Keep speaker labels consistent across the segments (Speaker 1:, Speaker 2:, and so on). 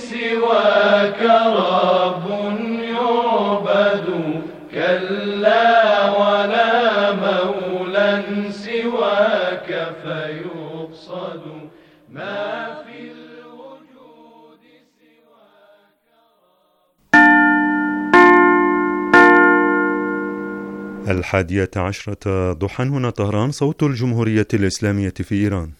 Speaker 1: سواك رب يعبد، كلا ولا مولا سواك فيقصد، ما في الوجود سواك.
Speaker 2: الحادية عشرة ضحى، هنا طهران، صوت الجمهورية الإسلامية في إيران.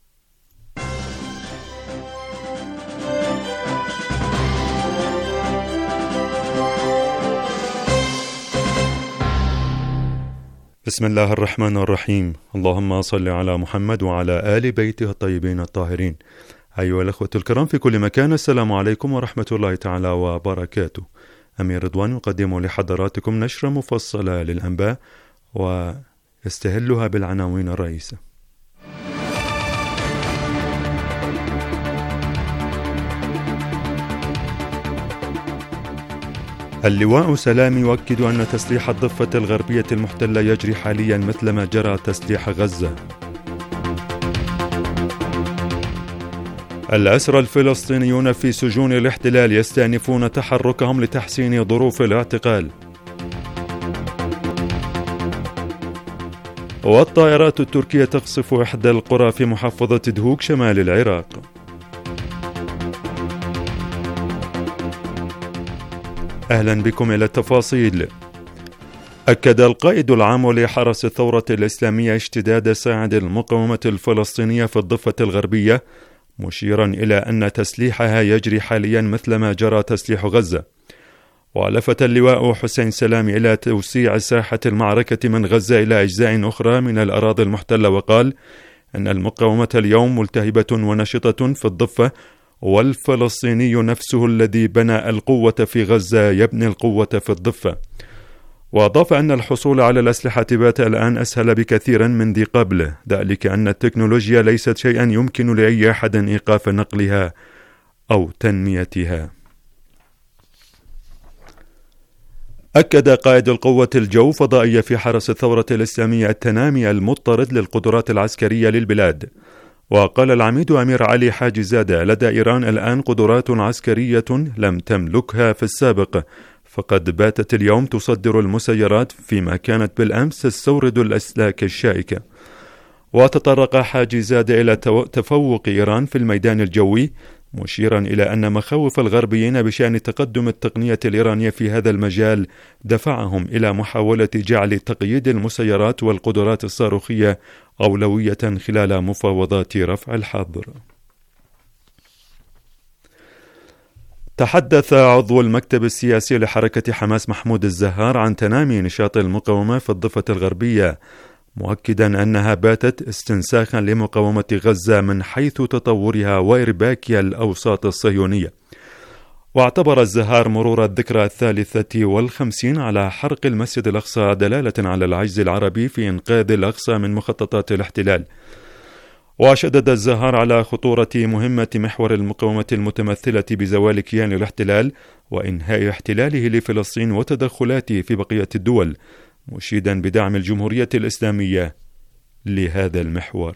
Speaker 2: بسم الله الرحمن الرحيم. اللهم صل على محمد وعلى آل بيته الطيبين الطاهرين. أيها الأخوة الكرام في كل مكان، السلام عليكم ورحمة الله تعالى وبركاته. أمير رضوان يقدم لحضراتكم نشرة مفصلة للأنباء ويستهلها بالعناوين الرئيسة. اللواء سلام يؤكد أن تسليح الضفة الغربية المحتلة يجري حاليا مثلما جرى تسليح غزة. الأسرى الفلسطينيون في سجون الاحتلال يستأنفون تحركهم لتحسين ظروف الاعتقال. والطائرات التركية تقصف إحدى القرى في محافظة دهوك شمال العراق. أهلا بكم إلى التفاصيل. أكد القائد العام لحرس الثورة الإسلامية اشتداد ساعد المقاومة الفلسطينية في الضفة الغربية، مشيرا إلى أن تسليحها يجري حاليا مثلما جرى تسليح غزة. ولفت اللواء حسين سلام إلى توسيع ساحة المعركة من غزة إلى أجزاء أخرى من الأراضي المحتلة، وقال أن المقاومة اليوم ملتهبة ونشطة في الضفة، والفلسطيني نفسه الذي بنى القوة في غزة يبني القوة في الضفة. وأضاف أن الحصول على الأسلحة بات الآن أسهل بكثير من ذي قبل، ذلك أن التكنولوجيا ليست شيئا يمكن لأي أحد إيقاف نقلها أو تنميتها. أكد قائد القوة الجو فضائية في حرس الثورة الإسلامية التنامي المضطرد للقدرات العسكرية للبلاد. وقال العميد أمير علي حاج زادة: لدى إيران الآن قدرات عسكرية لم تملكها في السابق، فقد باتت اليوم تصدر المسيرات فيما كانت بالأمس تستورد الأسلاك الشائكة. وتطرق حاج زادة إلى تفوق إيران في الميدان الجوي، مشيرا إلى أن مخاوف الغربيين بشأن تقدم التقنية الإيرانية في هذا المجال دفعهم إلى محاولة جعل تقييد المسيرات والقدرات الصاروخية أولوية خلال مفاوضات رفع الحظر. تحدث عضو المكتب السياسي لحركة حماس محمود الزهار عن تنامي نشاط المقاومة في الضفة الغربية، مؤكدا أنها باتت استنساخا لمقاومة غزة من حيث تطورها وإرباكها الأوساط الصهيونية. واعتبر الزهار مرور الذكرى 53 على حرق المسجد الأقصى دلالة على العجز العربي في إنقاذ الأقصى من مخططات الاحتلال. وشدد الزهار على خطورة مهمة محور المقاومة المتمثلة بزوال كيان الاحتلال وإنهاء احتلاله لفلسطين وتدخلاته في بقية الدول، مشيدا بدعم الجمهورية الإسلامية لهذا المحور.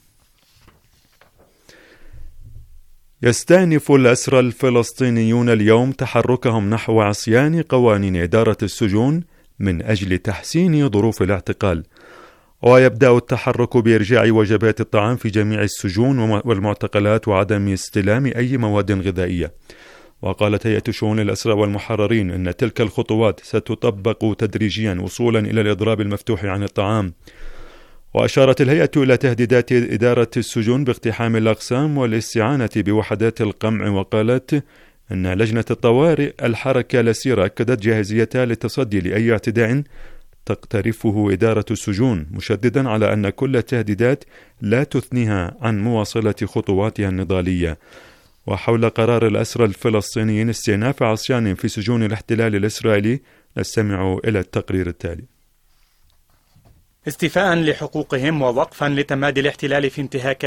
Speaker 2: يستأنف الأسرى الفلسطينيون اليوم تحركهم نحو عصيان قوانين إدارة السجون من أجل تحسين ظروف الاعتقال. ويبدأ التحرك بإرجاع وجبات الطعام في جميع السجون والمعتقلات وعدم استلام أي مواد غذائية. وقالت هيئة شؤون الأسرى والمحررين أن تلك الخطوات ستطبق تدريجيا وصولا إلى الإضراب المفتوح عن الطعام. وأشارت الهيئة إلى تهديدات إدارة السجون باقتحام الأقسام والاستعانة بوحدات القمع، وقالت أن لجنة الطوارئ الحركة الأسيرة أكدت جاهزيتها للتصدي لأي اعتداء تقترفه إدارة السجون، مشددا على أن كل التهديدات لا تثنيها عن مواصلة خطواتها النضالية. وحول قرار الأسرى الفلسطينيين استئناف عصيان في سجون الاحتلال الإسرائيلي، نستمع إلى التقرير التالي.
Speaker 3: استيفاء لحقوقهم ووقفا لتمادي الاحتلال في انتهاكاته،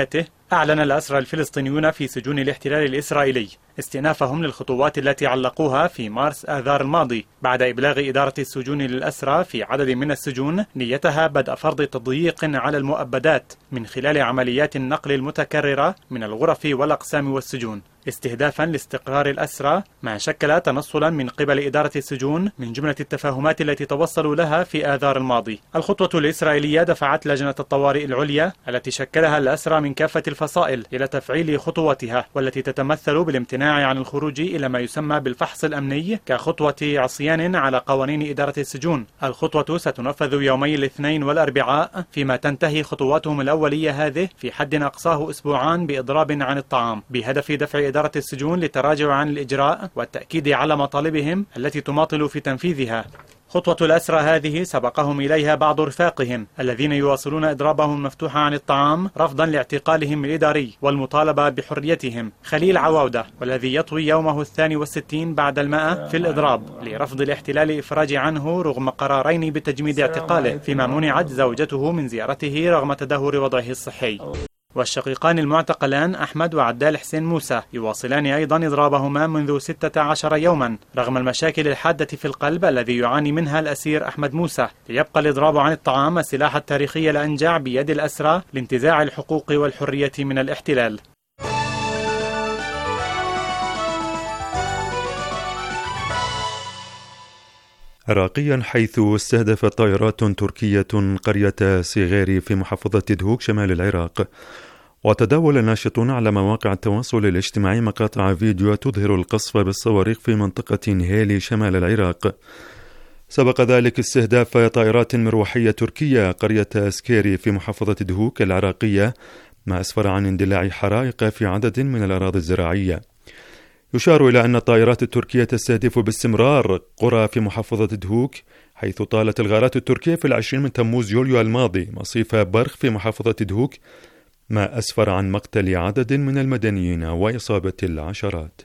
Speaker 3: أعلن الأسرى الفلسطينيون في سجون الاحتلال الإسرائيلي استئنافهم للخطوات التي علقوها في مارس آذار الماضي بعد إبلاغ إدارة السجون للأسرى في عدد من السجون نيتها بدء فرض تضييق على المؤبدات من خلال عمليات النقل المتكررة من الغرف والأقسام والسجون استهدافا لاستقرار الأسرى، ما شكل تنصلا من قبل إدارة السجون من جملة التفاهمات التي توصلوا لها في آذار الماضي. الخطوة الإسرائيلية دفعت لجنة الطوارئ العليا التي شكلها الأسرى من كافة الفصائل إلى تفعيل خطوتها، والتي تتمثل بالامتناع عن الخروج إلى ما يسمى بالفحص الأمني كخطوة عصيان على قوانين إدارة السجون. الخطوة ستنفذ يومي الاثنين والأربعاء، فيما تنتهي خطواتهم الأولية هذه في حد أقصاه أسبوعان بإضراب عن الطعام، بهدف دفع إدارة السجون للتراجع عن الإجراء والتأكيد على مطالبهم التي تماطل في تنفيذها. خطوة الأسرى هذه سبقهم إليها بعض رفاقهم الذين يواصلون إضرابهم المفتوح عن الطعام رفضا لاعتقالهم الإداري والمطالبة بحريتهم. خليل عواودة، والذي يطوي يومه 62 بعد 100 في الإضراب لرفض الاحتلال الإفراج عنه رغم قرارين بتجميد اعتقاله، فيما منعت زوجته من زيارته رغم تدهور وضعه الصحي. والشقيقان المعتقلان أحمد وعدال حسين موسى يواصلان أيضا إضرابهما منذ 16 يوما رغم المشاكل الحادة في القلب الذي يعاني منها الأسير أحمد موسى، ليبقى الإضراب عن الطعام السلاح التاريخي الأنجع بيد الأسرى لانتزاع الحقوق والحرية من الاحتلال.
Speaker 2: عراقيا، حيث استهدفت طائرات تركية قرية سيغيري في محافظة دهوك شمال العراق. وتداول الناشطون على مواقع التواصل الاجتماعي مقاطع فيديو تظهر القصف بالصواريخ في منطقة هيلي شمال العراق. سبق ذلك استهداف طائرات مروحية تركية قرية سكيري في محافظة دهوك العراقية، ما أسفر عن اندلاع حرائق في عدد من الأراضي الزراعية. يشار إلى أن الطائرات التركية تستهدف باستمرار قرى في محافظة دهوك، حيث طالت الغارات التركية في 20 من تموز يوليو الماضي مصيف برخ في محافظة دهوك، ما أسفر عن مقتل عدد من المدنيين وإصابة العشرات.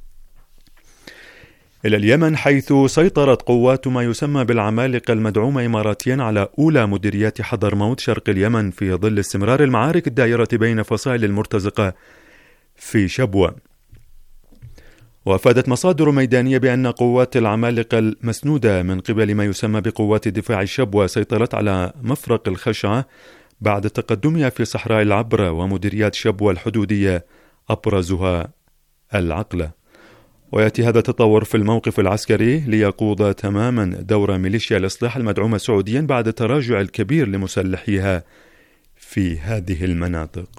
Speaker 2: إلى اليمن، حيث سيطرت قوات ما يسمى بالعمالقة المدعومة إماراتيا على أولى مديريات حضرموت شرق اليمن في ظل استمرار المعارك الدائرة بين فصائل المرتزقة في شبوة. وأفادت مصادر ميدانية بأن قوات العمالقة المسنودة من قبل ما يسمى بقوات دفاع الشبوة سيطرت على مفرق الخشعة بعد تقدمها في صحراء العبرة ومديريات شبوة الحدودية أبرزها العقلة. ويأتي هذا التطور في الموقف العسكري ليقوض تماما دور ميليشيا الإصلاح المدعومة سعوديا بعد التراجع الكبير لمسلحيها في هذه المناطق.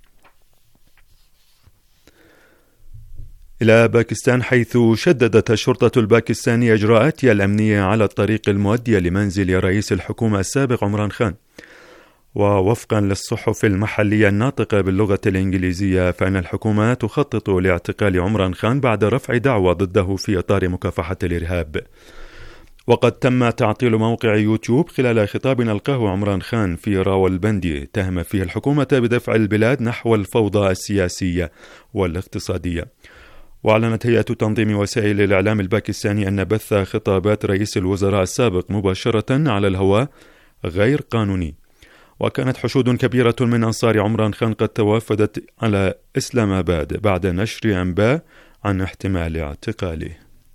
Speaker 2: إلى باكستان، حيث شددت الشرطة الباكستانية إجراءاتها الأمنية على الطريق المؤدية لمنزل رئيس الحكومة السابق عمران خان. ووفقا للصحف المحلية الناطقة باللغة الإنجليزية، فإن الحكومة تخطط لاعتقال عمران خان بعد رفع دعوى ضده في إطار مكافحة الإرهاب. وقد تم تعطيل موقع يوتيوب خلال خطاب ألقاه عمران خان في راولبندي تهم فيه الحكومة بدفع البلاد نحو الفوضى السياسية والاقتصادية. وأعلنت هيئة تنظيم وسائل الإعلام الباكستاني أن بث خطابات رئيس الوزراء السابق مباشرة على الهواء غير قانوني. وكانت حشود كبيرة من أنصار عمران خان قد توافدت على إسلام آباد بعد نشر أنباء عن احتمال اعتقاله.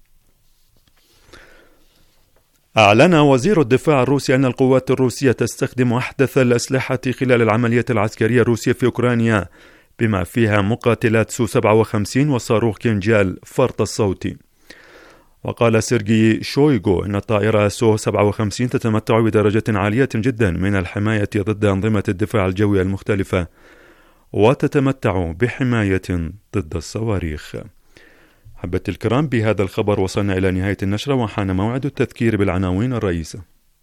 Speaker 2: أعلن وزير الدفاع الروسي أن القوات الروسية تستخدم أحدث الأسلحة خلال العملية العسكرية الروسية في أوكرانيا، بما فيها مقاتلات سو 57 وصاروخ كينجال فرط الصوتي. وقال سيرجي شويغو أن الطائرة سو 57 تتمتع بدرجة عالية جدا من الحماية ضد أنظمة الدفاع الجوي المختلفة، وتتمتع بحماية ضد الصواريخ. حبة الكرام، بهذا الخبر وصلنا إلى نهاية النشرة، وحان موعد التذكير بالعناوين الرئيسة.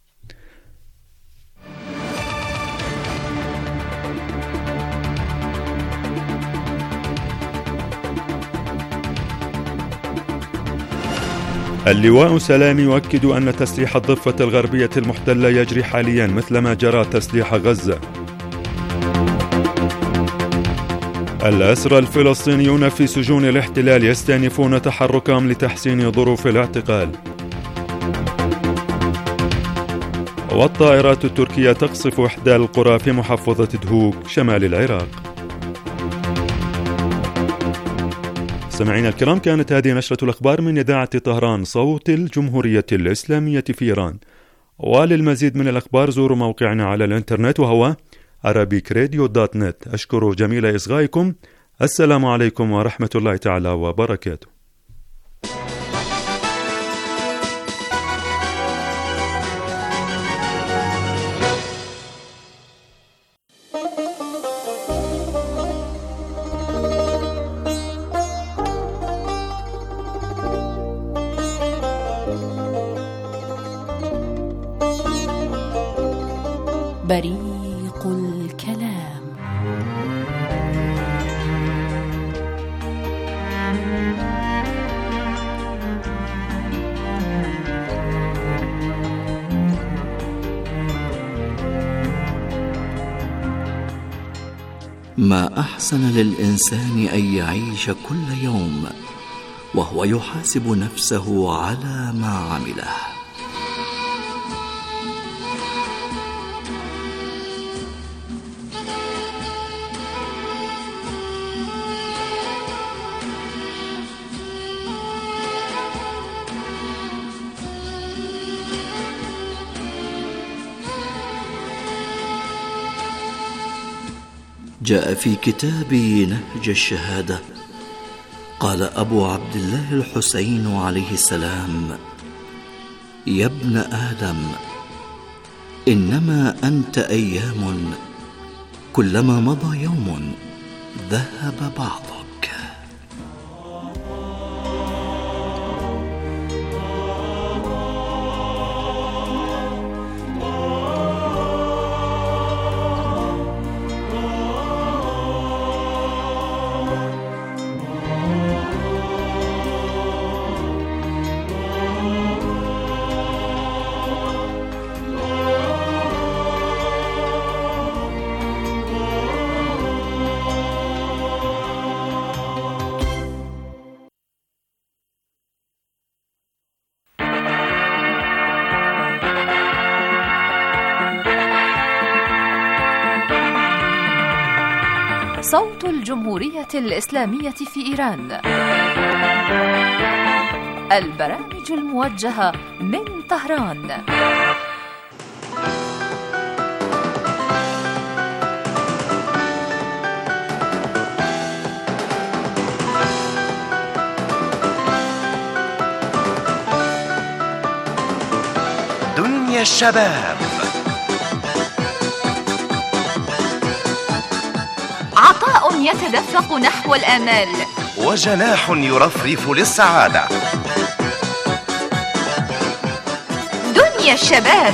Speaker 2: اللواء سلام يؤكد أن تسليح الضفة الغربية المحتلة يجري حاليا مثلما جرى تسليح غزة. الأسرى الفلسطينيون في سجون الاحتلال يستأنفون تحركهم لتحسين ظروف الاعتقال. والطائرات التركية تقصف إحدى القرى في محافظة دهوك شمال العراق. مستمعينا الكرام، كانت هذه نشرة الأخبار من إذاعة طهران صوت الجمهورية الإسلامية في إيران. وللمزيد من الأخبار زوروا موقعنا على الإنترنت وهو arabicradio.net. أشكر جميل إصغائكم. السلام عليكم ورحمة الله تعالى وبركاته.
Speaker 4: بريق الكلام.
Speaker 5: ما أحسن للإنسان أن يعيش كل يوم وهو يحاسب نفسه على ما عمله. جاء في كتاب نهج الشهادة قال أبو عبد الله الحسين عليه السلام: يا ابن آدم، إنما أنت أيام، كلما مضى يوم ذهب بعضك.
Speaker 4: صوت الجمهورية الإسلامية في إيران. البرامج الموجهة من طهران.
Speaker 6: دنيا الشباب.
Speaker 4: عطاء يتدفق نحو الآمال،
Speaker 6: وجناح يرفرف للسعادة.
Speaker 4: دنيا الشباب.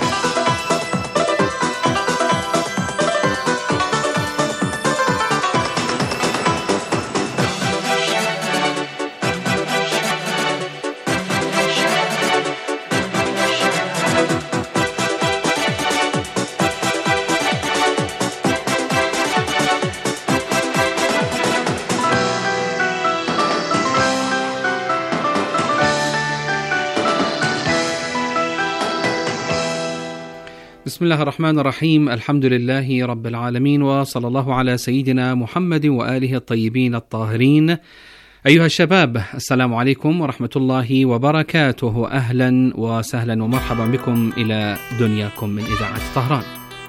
Speaker 7: بسم الله الرحمن الرحيم. الحمد لله رب العالمين، وصلى الله على سيدنا محمد وآله الطيبين الطاهرين. أيها الشباب، السلام عليكم ورحمة الله وبركاته. أهلا وسهلا ومرحبا بكم إلى دنياكم من إذاعة طهران.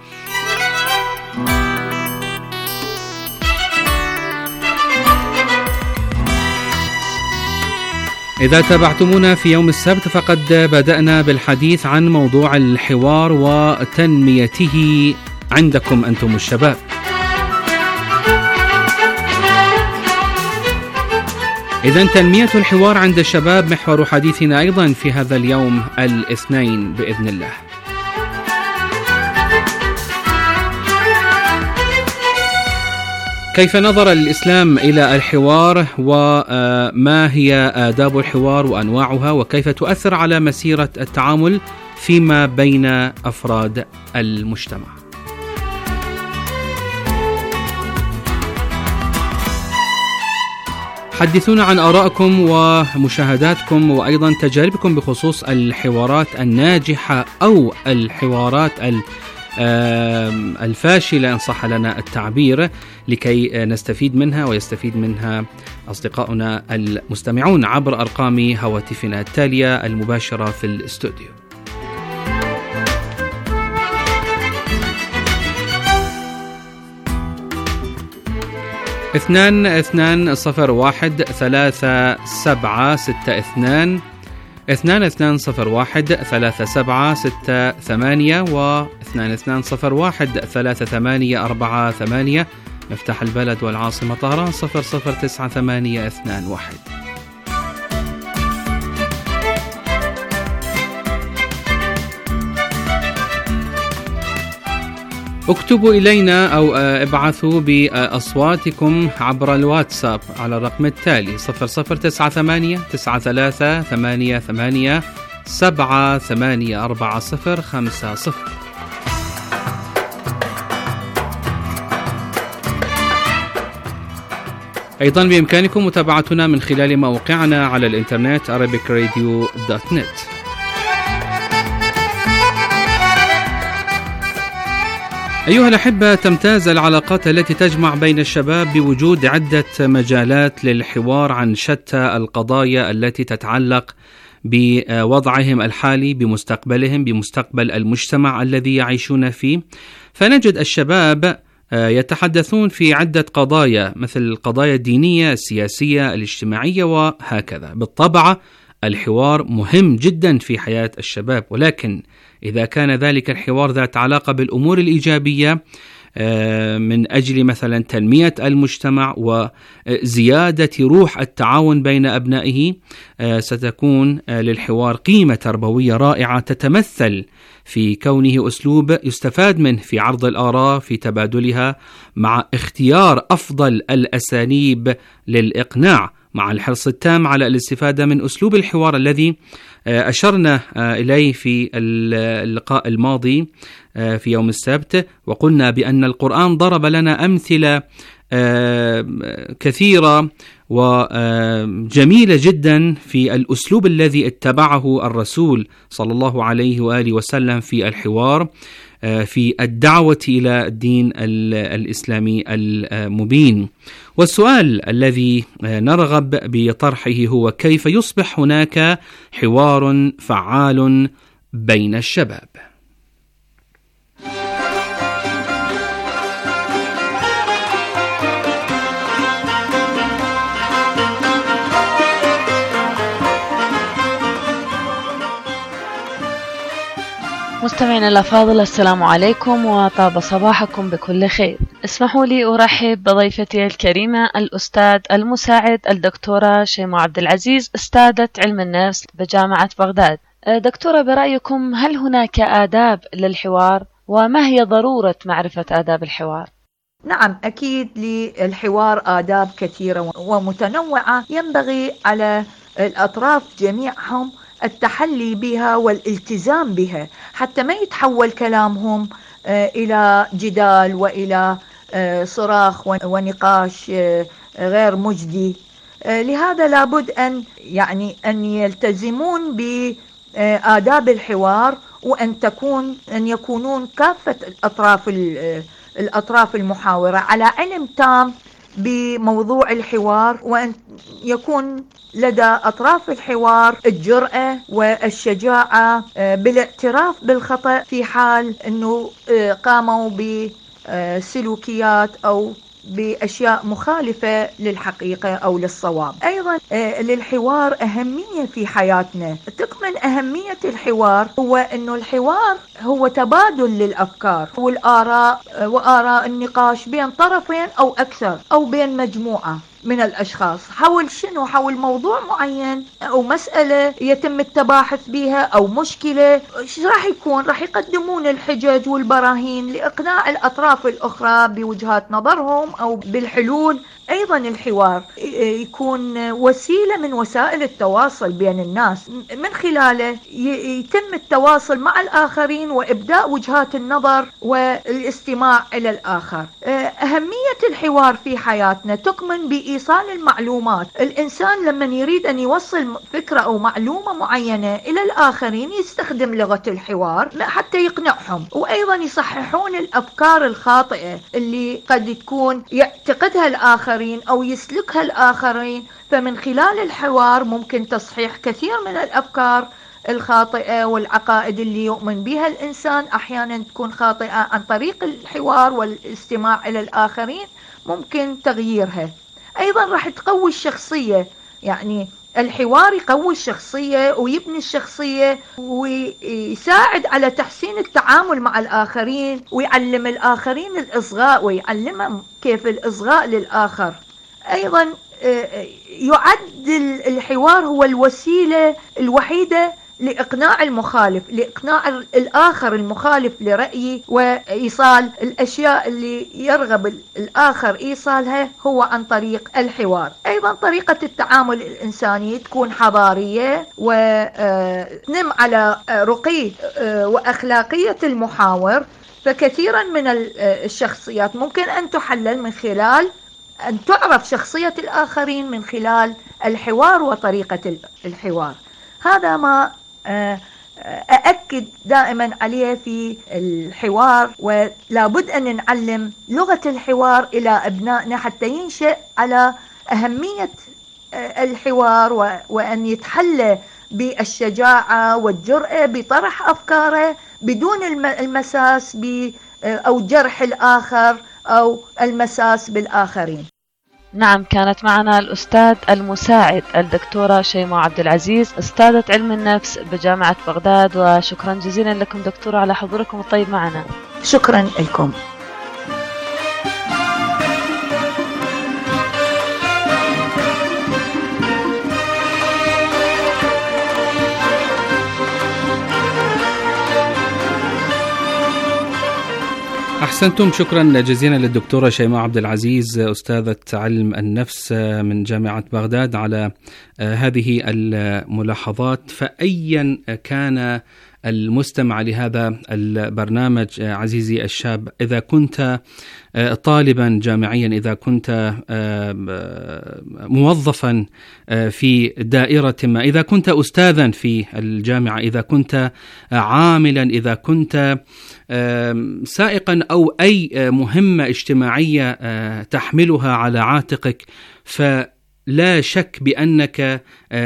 Speaker 7: إذا تابعتمونا في يوم السبت فقد بدأنا بالحديث عن موضوع الحوار وتنميته عندكم أنتم الشباب. إذن تنمية الحوار عند الشباب محور حديثنا أيضا في هذا اليوم الاثنين بإذن الله. كيف نظر الإسلام إلى الحوار، وما هي آداب الحوار وأنواعها، وكيف تؤثر على مسيرة التعامل فيما بين أفراد المجتمع؟ حدثونا عن آرائكم ومشاهداتكم وأيضا تجاربكم بخصوص الحوارات الناجحة أو الحوارات الفاشلة إن صح لنا التعبير، لكي نستفيد منها ويستفيد منها أصدقاؤنا المستمعون عبر أرقام هواتفنا التالية المباشرة في الاستوديو. 22013762 22013768 و 22013848. مفتاح البلد والعاصمة طهران 009821. اكتبوا إلينا أو ابعثوا بأصواتكم عبر الواتساب على الرقم التالي 009888784050. أيضا بإمكانكم متابعتنا من خلال موقعنا على الإنترنت arabicradio.net. أيها الأحبة، تمتاز العلاقات التي تجمع بين الشباب بوجود عدة مجالات للحوار عن شتى القضايا التي تتعلق بوضعهم الحالي، بمستقبلهم، بمستقبل المجتمع الذي يعيشون فيه. فنجد الشباب يتحدثون في عدة قضايا، مثل القضايا الدينية، السياسية، الاجتماعية وهكذا. بالطبع الحوار مهم جدا في حياة الشباب، ولكن إذا كان ذلك الحوار ذات علاقة بالأمور الإيجابية من أجل مثلا تنمية المجتمع وزيادة روح التعاون بين أبنائه، ستكون للحوار قيمة تربوية رائعة تتمثل في كونه أسلوب يستفاد منه في عرض الآراء، في تبادلها، مع اختيار أفضل الأساليب للإقناع، مع الحرص التام على الاستفادة من أسلوب الحوار الذي أشرنا إليه في اللقاء الماضي في يوم السبت، وقلنا بأن القرآن ضرب لنا أمثلة كثيرة وجميلة جدا في الأسلوب الذي اتبعه الرسول صلى الله عليه وآله وسلم في الحوار، في الدعوة إلى الدين الإسلامي المبين. والسؤال الذي نرغب بطرحه هو: كيف يصبح هناك حوار فعال بين الشباب؟
Speaker 8: مستمعينا الأفاضل، السلام عليكم وطاب صباحكم بكل خير. اسمحوا لي أرحب بضيفتي الكريمة الأستاذ المساعد الدكتورة شيماء عبد العزيز، أستاذة علم النفس بجامعة بغداد. دكتورة، برأيكم هل هناك آداب للحوار، وما هي ضرورة معرفة آداب الحوار؟
Speaker 9: نعم، أكيد للحوار آداب كثيرة ومتنوعة ينبغي على الأطراف جميعهم التحلي بها والالتزام بها، حتى ما يتحول كلامهم إلى جدال وإلى صراخ ونقاش غير مجدي. لهذا لابد أن يلتزمون بآداب الحوار، وأن يكونون كافة الأطراف المحاورة على علم تام بموضوع الحوار، وأن يكون لدى أطراف الحوار الجرأة والشجاعة بالاعتراف بالخطأ في حال أنه قاموا بسلوكيات أو بأشياء مخالفة للحقيقة أو للصواب. أيضا للحوار أهمية في حياتنا. تكمن أهمية الحوار هو أنه الحوار هو تبادل للأفكار والآراء وآراء النقاش بين طرفين أو أكثر، أو بين مجموعة من الأشخاص حول موضوع معين أو مسألة يتم التباحث بها أو مشكلة. راح يقدمون الحجج والبراهين لإقناع الأطراف الأخرى بوجهات نظرهم أو بالحلول. أيضا الحوار يكون وسيلة من وسائل التواصل بين الناس، من خلاله يتم التواصل مع الآخرين وإبداء وجهات النظر والاستماع إلى الآخر. أهمية الحوار في حياتنا تكمن إيصال المعلومات. الإنسان لما يريد أن يوصل فكرة أو معلومة معينة إلى الآخرين يستخدم لغة الحوار حتى يقنعهم، وأيضا يصححون الأفكار الخاطئة اللي قد تكون يعتقدها الآخرين أو يسلكها الآخرين. فمن خلال الحوار ممكن تصحيح كثير من الأفكار الخاطئة والعقائد اللي يؤمن بها الإنسان أحيانا تكون خاطئة. عن طريق الحوار والاستماع إلى الآخرين ممكن تغييرها. أيضا راح تقوي الشخصية، يعني الحوار يقوي الشخصية ويبني الشخصية ويساعد على تحسين التعامل مع الآخرين، ويعلم الآخرين الإصغاء ويعلمهم كيف الإصغاء للآخر. أيضا يعد الحوار هو الوسيلة الوحيدة لإقناع المخالف، لإقناع الآخر المخالف لرأيه، وإيصال الأشياء اللي يرغب الآخر إيصالها هو عن طريق الحوار. أيضا طريقة التعامل الإنساني تكون حضارية وتنم على رقي وأخلاقية المحاور. فكثيرا من الشخصيات ممكن أن تحلل من خلال أن تعرف شخصية الآخرين من خلال الحوار وطريقة الحوار. هذا ما أأكد دائما عليه في الحوار، ولا بد أن نعلم لغة الحوار إلى أبنائنا حتى ينشأ على أهمية الحوار، وأن يتحلى بالشجاعة والجرأة بطرح أفكاره بدون المساس أو جرح الآخر أو المساس بالآخرين.
Speaker 8: نعم، كانت معنا الأستاذ المساعد الدكتورة شيماء عبد العزيز، أستاذة علم النفس بجامعة بغداد. وشكرا جزيلا لكم دكتورة على حضوركم الطيب معنا.
Speaker 9: شكرا لكم.
Speaker 7: أحسنتم، شكرا جزيلا للدكتورة شيماء عبد العزيز أستاذة علم النفس من جامعة بغداد على هذه الملاحظات. فأيا كان المستمع لهذا البرنامج عزيزي الشاب، إذا كنت طالبا جامعيا، إذا كنت موظفا في دائرة ما، إذا كنت أستاذا في الجامعة، إذا كنت عاملا، إذا كنت سائقا أو أي مهمة اجتماعية تحملها على عاتقك، فلا شك بأنك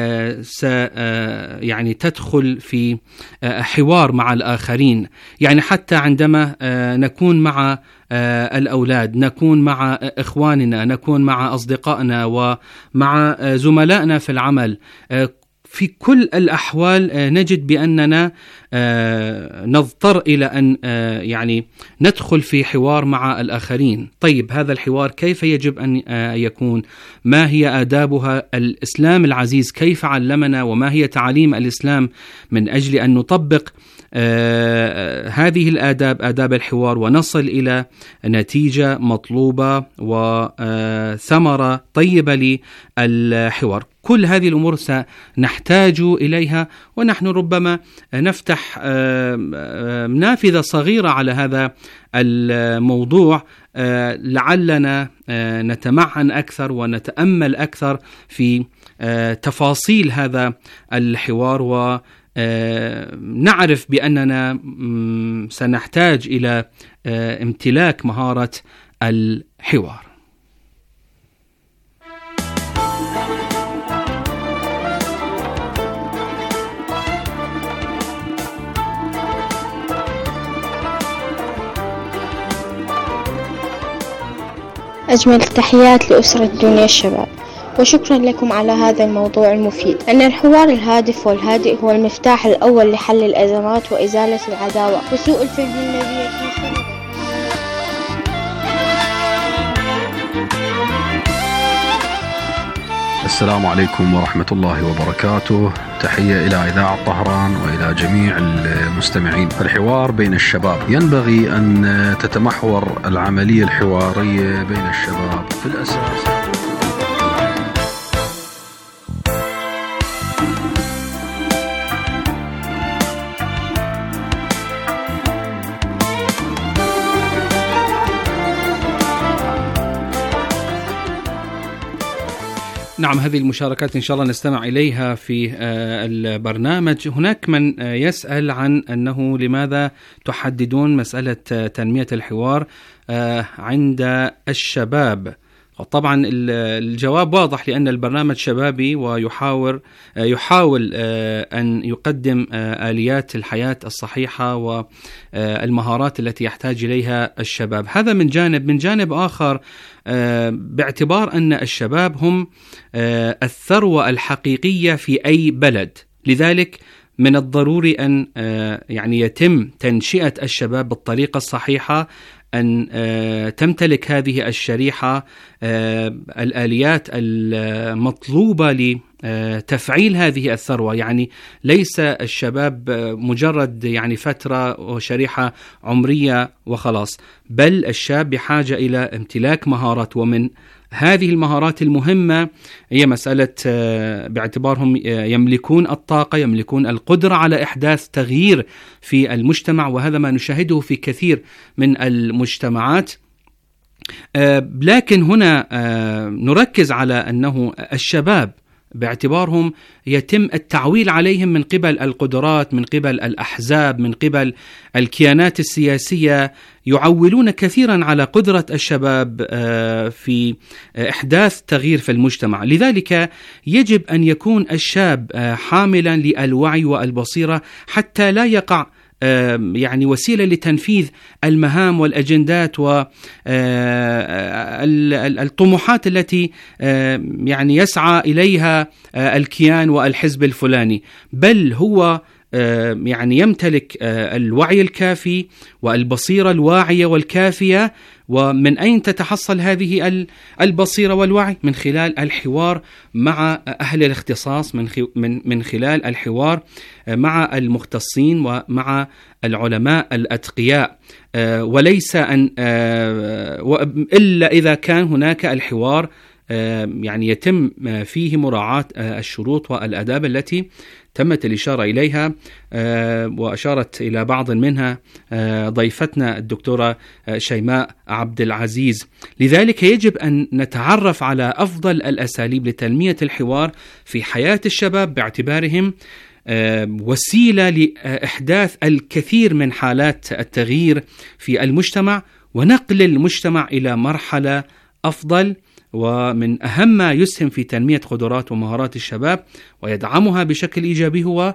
Speaker 7: يعني تدخل في حوار مع الآخرين. يعني حتى عندما نكون مع الأولاد، نكون مع إخواننا، نكون مع أصدقائنا ومع زملائنا في العمل، في كل الأحوال نجد بأننا نضطر إلى أن يعني ندخل في حوار مع الآخرين. طيب، هذا الحوار كيف يجب أن يكون؟ ما هي آدابها؟ الإسلام العزيز كيف علمنا؟ وما هي تعاليم الإسلام من أجل أن نطبق هذه الآداب، آداب الحوار، ونصل إلى نتيجة مطلوبة وثمرة طيبة للحوار؟ كل هذه الأمور سنحتاج إليها، ونحن ربما نفتح نافذة صغيرة على هذا الموضوع، لعلنا نتمعن أكثر ونتأمل أكثر في تفاصيل هذا الحوار، ونعرف بأننا سنحتاج إلى امتلاك مهارة الحوار.
Speaker 10: أجمل التحيات لأسرة دنيا الشباب، وشكرا لكم على هذا الموضوع المفيد. أن الحوار الهادف والهادئ هو المفتاح الأول لحل الأزمات وإزالة العداوة وسوء الفهم الذي يكون.
Speaker 11: السلام عليكم ورحمة الله وبركاته. تحية إلى إذاعة طهران وإلى جميع المستمعين. الحوار بين الشباب، ينبغي أن تتمحور العملية الحوارية بين الشباب في الأساس.
Speaker 7: نعم، هذه المشاركات إن شاء الله نستمع إليها في البرنامج. هناك من يسأل عن أنه لماذا تحددون مسألة تنمية الحوار عند الشباب؟ طبعا الجواب واضح، لأن البرنامج شبابي ويحاول أن يقدم آليات الحياة الصحيحة والمهارات التي يحتاج إليها الشباب. هذا من جانب. من جانب آخر، باعتبار أن الشباب هم الثروة الحقيقية في أي بلد، لذلك من الضروري أن يعني يتم تنشئة الشباب بالطريقة الصحيحة، أن تمتلك هذه الشريحة الآليات المطلوبة لتفعيل هذه الثروة. يعني ليس الشباب مجرد يعني فترة وشريحة عمرية وخلاص، بل الشاب بحاجة إلى امتلاك مهارات، ومن هذه المهارات المهمة هي مسألة باعتبارهم يملكون الطاقة، يملكون القدرة على إحداث تغيير في المجتمع، وهذا ما نشاهده في كثير من المجتمعات. لكن هنا نركز على أنه الشباب باعتبارهم يتم التعويل عليهم من قبل القدرات، من قبل الأحزاب، من قبل الكيانات السياسية، يعولون كثيرا على قدرة الشباب في إحداث تغيير في المجتمع. لذلك يجب أن يكون الشاب حاملا للوعي والبصيرة حتى لا يقع يعني وسيلة لتنفيذ المهام والأجندات والطموحات التي يعني يسعى إليها الكيان والحزب الفلاني، بل هو يعني يمتلك الوعي الكافي والبصيرة الواعية والكافية. ومن أين تتحصل هذه البصيرة والوعي؟ من خلال الحوار مع أهل الاختصاص، من خلال الحوار مع المختصين ومع العلماء الأتقياء، وليس أن إلا إذا كان هناك الحوار يعني يتم فيه مراعاة الشروط والآداب التي تمت الإشارة إليها، وأشارت إلى بعض منها ضيفتنا الدكتورة شيماء عبد العزيز. لذلك يجب أن نتعرف على أفضل الأساليب لتنمية الحوار في حياة الشباب، باعتبارهم وسيلة لإحداث الكثير من حالات التغيير في المجتمع ونقل المجتمع إلى مرحلة أفضل. ومن أهم ما يسهم في تنمية قدرات ومهارات الشباب ويدعمها بشكل إيجابي هو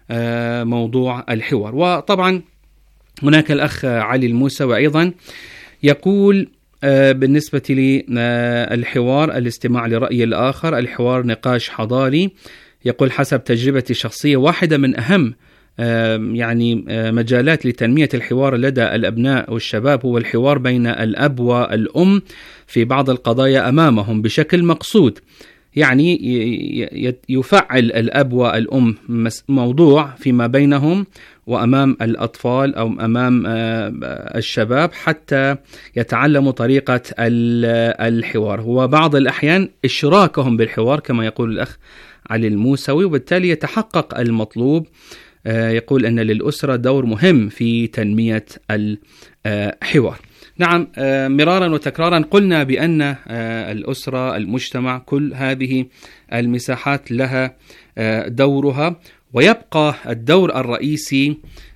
Speaker 7: موضوع الحوار. وطبعا هناك الأخ علي الموسوي أيضا يقول بالنسبة للحوار الاستماع لرأي الآخر، الحوار نقاش حضاري. يقول حسب تجربتي الشخصية واحدة من أهم يعني مجالات لتنمية الحوار لدى الأبناء والشباب هو الحوار بين الأب والأم في بعض القضايا أمامهم بشكل مقصود. يعني يفعل الأب والأم موضوع فيما بينهم وأمام الأطفال أو أمام الشباب حتى يتعلموا طريقة الحوار، وبعض الأحيان إشراكهم بالحوار كما يقول الأخ علي الموسوي، وبالتالي يتحقق المطلوب. يقول أن للأسرة دور مهم في تنمية الحوار. نعم، مرارا وتكرارا قلنا بأن الأسرة، المجتمع، كل هذه المساحات لها دورها، ويبقى الدور الرئيسي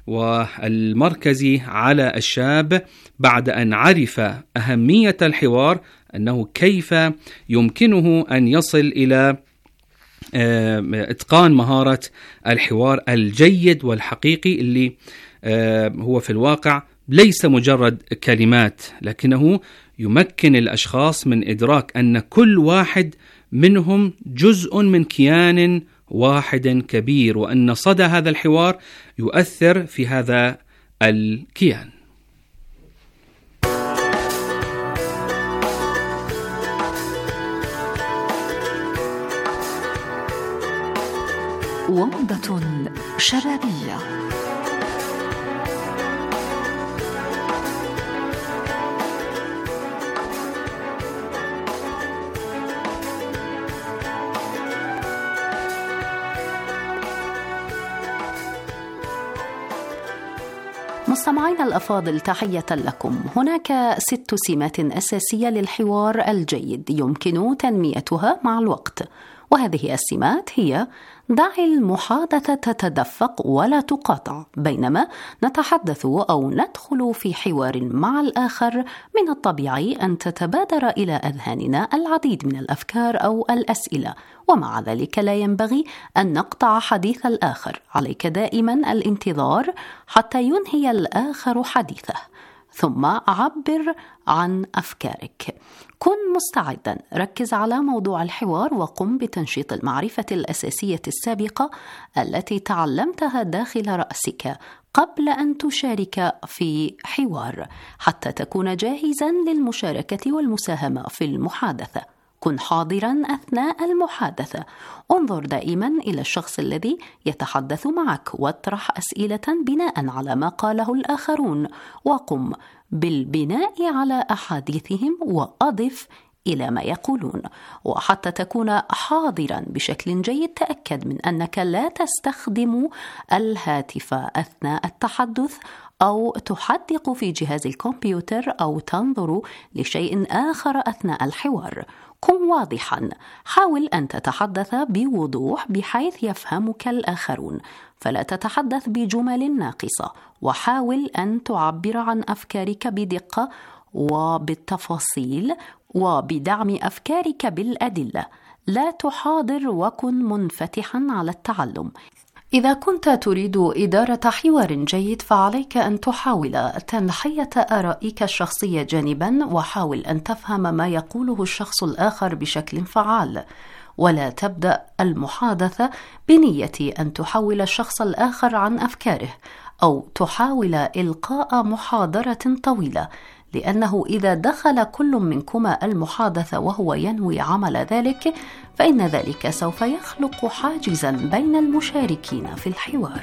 Speaker 7: والمركزي على الشاب بعد أن عرف أهمية الحوار، أنه كيف يمكنه أن يصل إلى إتقان مهارة الحوار الجيد والحقيقي اللي هو في الواقع ليس مجرد كلمات، لكنه يمكن الأشخاص من إدراك أن كل واحد منهم جزء من كيان واحد كبير، وأن صدى هذا الحوار يؤثر في هذا الكيان.
Speaker 4: ومضة شبابية. مستمعينا الأفاضل، تحية لكم. هناك 6 سمات أساسية للحوار الجيد يمكن تنميتها مع الوقت، وهذه السمات هي: دع المحادثة تتدفق ولا تقاطع. بينما نتحدث أو ندخل في حوار مع الآخر، من الطبيعي أن تتبادر إلى أذهاننا العديد من الأفكار أو الأسئلة، ومع ذلك لا ينبغي أن نقطع حديث الآخر. عليك دائما الانتظار حتى ينهي الآخر حديثه، ثم عبر عن أفكارك. كن مستعدا، ركز على موضوع الحوار وقم بتنشيط المعرفة الأساسية السابقة التي تعلمتها داخل رأسك قبل أن تشارك في حوار، حتى تكون جاهزا للمشاركة والمساهمة في المحادثة. كن حاضرا أثناء المحادثة، انظر دائما إلى الشخص الذي يتحدث معك واطرح أسئلة بناء على ما قاله الآخرون، وقم بالبناء على أحاديثهم وأضف إلى ما يقولون. وحتى تكون حاضرا بشكل جيد، تأكد من أنك لا تستخدم الهاتف أثناء التحدث أو تحدق في جهاز الكمبيوتر أو تنظر لشيء آخر أثناء الحوار. كن واضحا، حاول أن تتحدث بوضوح بحيث يفهمك الآخرون، فلا تتحدث بجمل ناقصة، وحاول أن تعبر عن أفكارك بدقة وبالتفاصيل وبدعم أفكارك بالأدلة. لا تحاضر وكن منفتحا على التعلم. إذا كنت تريد إدارة حوار جيد، فعليك أن تحاول تنحية آرائك الشخصية جانبا، وحاول أن تفهم ما يقوله الشخص الآخر بشكل فعال، ولا تبدأ المحادثة بنية أن تحول الشخص الآخر عن أفكاره أو تحاول إلقاء محاضرة طويلة، لأنه إذا دخل كل منكما المحادثة وهو ينوي عمل ذلك، فإن ذلك سوف يخلق حاجزا بين المشاركين في الحوار.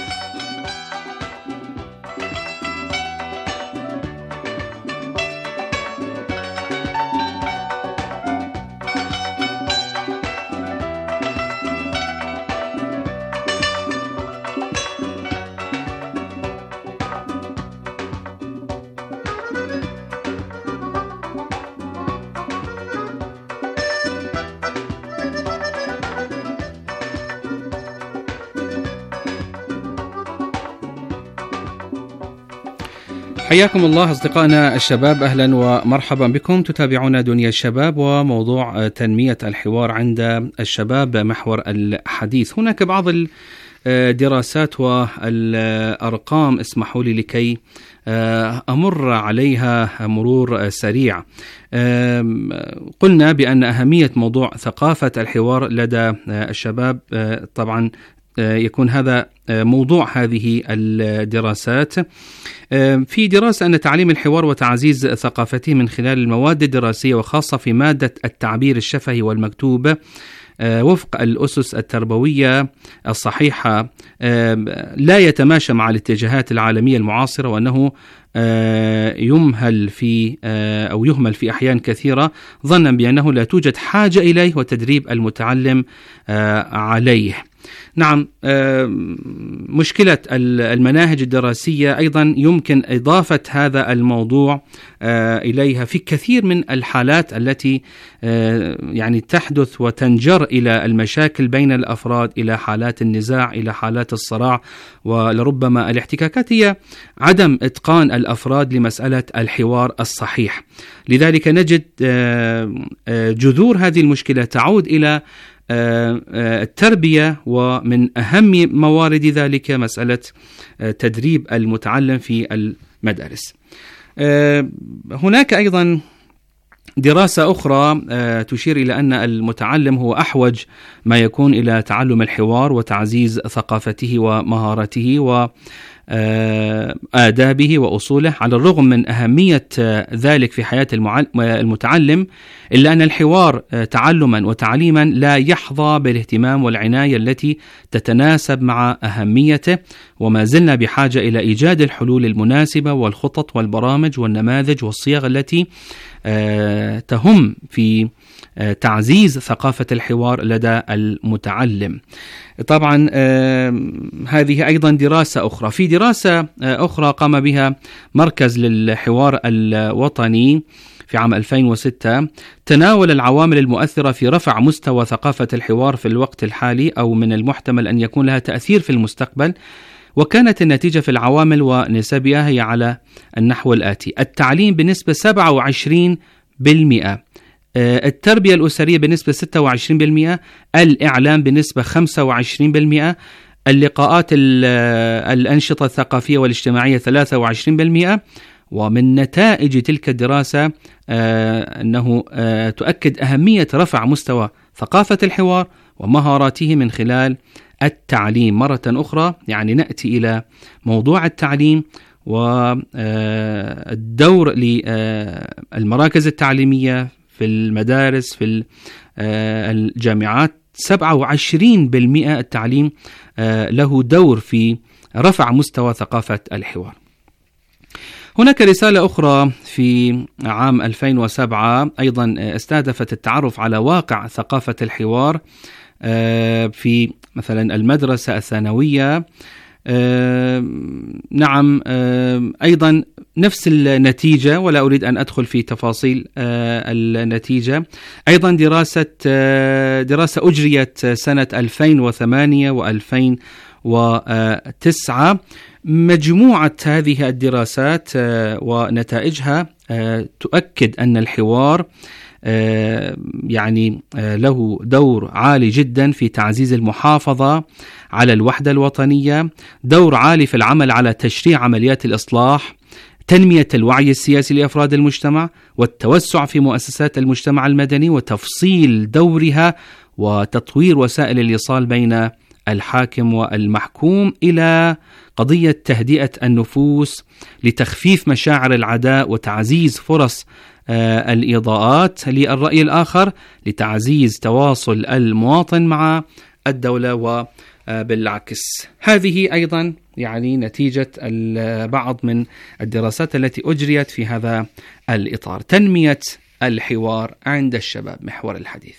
Speaker 7: حياكم الله أصدقائنا الشباب، أهلا ومرحبا بكم. تتابعون دنيا الشباب وموضوع تنمية الحوار عند الشباب محور الحديث. هناك بعض الدراسات والأرقام اسمحوا لي لكي أمر عليها مرور سريع. قلنا بأن أهمية موضوع ثقافة الحوار لدى الشباب طبعا يكون هذا موضوع هذه الدراسات. في دراسة أن تعليم الحوار وتعزيز ثقافته من خلال المواد الدراسية وخاصة في مادة التعبير الشفهي والمكتوب وفق الأسس التربوية الصحيحة لا يتماشى مع الاتجاهات العالمية المعاصرة، وأنه يهمل في أحيان كثيرة ظنا بأنه لا توجد حاجة إليه وتدريب المتعلم عليه. نعم، مشكلة المناهج الدراسية أيضا يمكن إضافة هذا الموضوع إليها في كثير من الحالات التي يعني تحدث وتنجر إلى المشاكل بين الأفراد، إلى حالات النزاع، إلى حالات الصراع ولربما الاحتكاكات، هي عدم إتقان الأفراد لمسألة الحوار الصحيح. لذلك نجد جذور هذه المشكلة تعود إلى التربية، ومن أهم موارد ذلك مسألة تدريب المتعلم في المدارس. هناك أيضا دراسة أخرى تشير إلى أن المتعلم هو أحوج ما يكون إلى تعلم الحوار وتعزيز ثقافته ومهارته وآدابه وأصوله، على الرغم من أهمية ذلك في حياة المتعلم، إلا أن الحوار تعلما وتعليما لا يحظى بالاهتمام والعناية التي تتناسب مع أهميته، وما زلنا بحاجة إلى إيجاد الحلول المناسبة والخطط والبرامج والنماذج والصيغ التي تهم في تعزيز ثقافة الحوار لدى المتعلم. طبعا هذه أيضا دراسة أخرى. في دراسة أخرى قام بها مركز للحوار الوطني في عام 2006 تناول العوامل المؤثرة في رفع مستوى ثقافة الحوار في الوقت الحالي أو من المحتمل أن يكون لها تأثير في المستقبل، وكانت النتيجة في العوامل ونسبها هي على النحو الآتي: التعليم بنسبة 27%، التربية الأسرية بنسبة 26%، الإعلام بنسبة 25%، اللقاءات الأنشطة الثقافية والاجتماعية 23%. ومن نتائج تلك الدراسة أنه تؤكد أهمية رفع مستوى ثقافة الحوار ومهاراته من خلال التعليم. مرة أخرى يعني نأتي إلى موضوع التعليم والدور للمراكز التعليمية في المدارس في الجامعات. 27% التعليم له دور في رفع مستوى ثقافة الحوار. هناك رسالة أخرى في عام 2007 أيضا استهدفت التعرف على واقع ثقافة الحوار في مثلا المدرسة الثانوية. نعم أيضا نفس النتيجة، ولا أريد أن أدخل في تفاصيل النتيجة. أيضا دراسة أجريت سنة 2008 و2009. مجموعة هذه الدراسات ونتائجها تؤكد أن الحوار يعني له دور عالي جدا في تعزيز المحافظة على الوحدة الوطنية، دور عالي في العمل على تشريع عمليات الإصلاح، تنمية الوعي السياسي لأفراد المجتمع، والتوسع في مؤسسات المجتمع المدني وتفصيل دورها، وتطوير وسائل الإيصال بين الحاكم والمحكوم، إلى قضية تهدئة النفوس لتخفيف مشاعر العداء وتعزيز فرص الإضاءات للرأي الآخر، لتعزيز تواصل المواطن مع الدولة وبالعكس. هذه أيضا يعني نتيجة بعض من الدراسات التي أجريت في هذا الإطار. تنمية الحوار عند الشباب محور الحديث.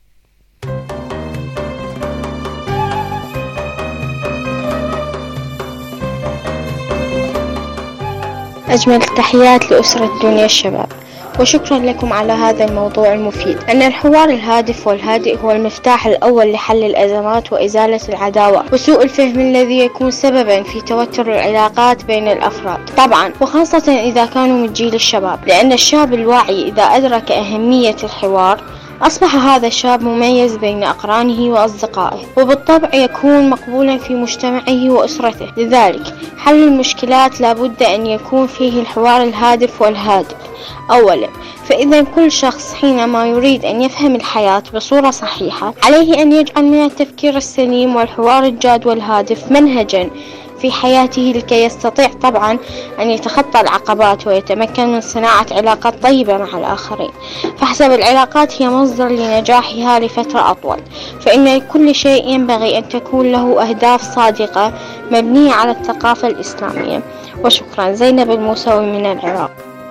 Speaker 10: أجمل التحيات لأسرة دنيا الشباب، وشكرا لكم على هذا الموضوع المفيد. أن الحوار الهادف والهادئ هو المفتاح الأول لحل الأزمات وإزالة العداوة وسوء الفهم الذي يكون سببا في توتر العلاقات بين الأفراد، طبعا وخاصة إذا كانوا من جيل الشباب، لأن الشاب الواعي إذا أدرك أهمية الحوار أصبح هذا الشاب مميز بين أقرانه وأصدقائه، وبالطبع يكون مقبولا في مجتمعه وأسرته. لذلك حل المشكلات لابد أن يكون فيه الحوار الهادف والهادئ. أولا، فإذا كل شخص حينما يريد أن يفهم الحياة بصورة صحيحة عليه أن يجعل من التفكير السليم والحوار الجاد والهادف منهجا في حياته، لكي يستطيع طبعا أن يتخطى العقبات ويتمكن من صناعة علاقات طيبة مع الآخرين. فحسب العلاقات هي مصدر لنجاحها لفترة أطول، فإن كل شيء ينبغي أن تكون له أهداف صادقة مبنية على الثقافة الإسلامية. وشكرا. زينب الموسوي من العراق.